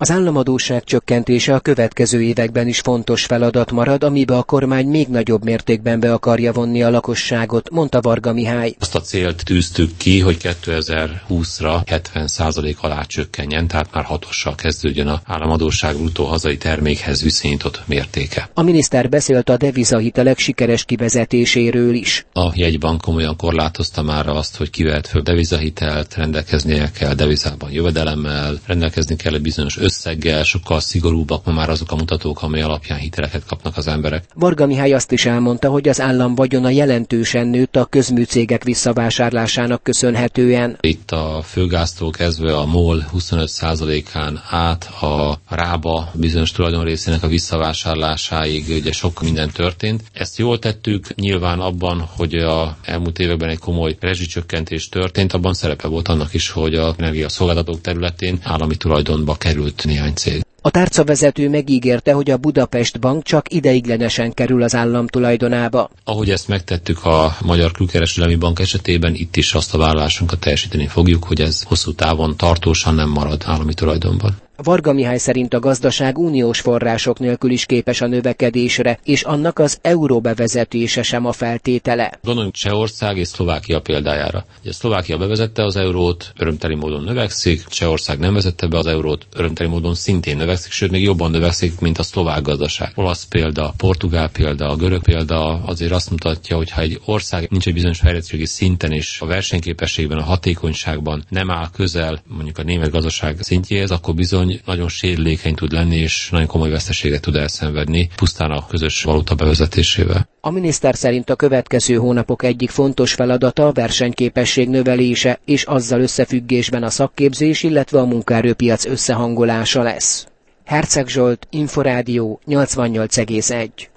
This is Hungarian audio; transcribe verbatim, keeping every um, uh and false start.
Az államadósság csökkentése a következő években is fontos feladat marad, amibe a kormány még nagyobb mértékben be akarja vonni a lakosságot, mondta Varga Mihály. Azt a célt tűztük ki, hogy kétezer-húszra hetven százalék alá csökkenjen, tehát már hatossal kezdődjön az államadósság bruttó hazai termékhez viszonyított mértéke. A miniszter beszélt a devizahitelek sikeres kivezetéséről is. A jegybank komolyan korlátozta már azt, hogy kivehet föl devizahitelt, rendelkeznie kell devizában jövedelemmel, rendelkezni kell egy bizonyos összeggel, sokkal szigorúbbak ma már azok a mutatók, amely alapján hiteleket kapnak az emberek. Varga Mihály azt is elmondta, hogy az állam vagyona jelentősen nőtt a közműcégek visszavásárlásának köszönhetően. Itt a Földgáztól kezdve a MOL huszonöt százalékán át a Rába bizonyos tulajdonrészének a visszavásárlásáig ugye sok minden történt. Ezt jól tettük, nyilván abban, hogy a elmúlt években egy komoly rezsicsökkentés történt, abban szerepe volt annak is, hogy az energiaszolgáltatók területén állami tulajdonba került néhány cég. A tárcavezető megígérte, hogy a Budapest Bank csak ideiglenesen kerül az állam tulajdonába. Ahogy ezt megtettük a Magyar Külkereskedelmi Bank esetében, itt is azt a vállalásunkat teljesíteni fogjuk, hogy ez hosszú távon tartósan nem marad állami tulajdonban. Varga Mihály szerint a gazdaság uniós források nélkül is képes a növekedésre, és annak az euró bevezetése sem a feltétele. Gondoljunk Csehország és Szlovákia példájára. Ugye Szlovákia bevezette az eurót, örömteli módon növekszik, Csehország nem vezette be az eurót, örömteli módon szintén növekszik, sőt még jobban növekszik, mint a szlovák gazdaság. Olasz példa, portugál példa, a görög példa azért azt mutatja, hogy ha egy ország nincs egy bizonyos fejlettségi szinten és a versenyképességben, a hatékonyságban nem áll közel mondjuk a német gazdaság szintjéhez, akkor bizony nagyon sérülékeny tud lenni, és nagyon komoly veszteséget tud elszenvedni pusztán a közös valuta bevezetésével. A miniszter szerint a következő hónapok egyik fontos feladata a versenyképesség növelése, és azzal összefüggésben a szakképzés, illetve a munkaerőpiac összehangolása lesz. Herceg Zsolt, Inforádió nyolcvannyolc egész egy.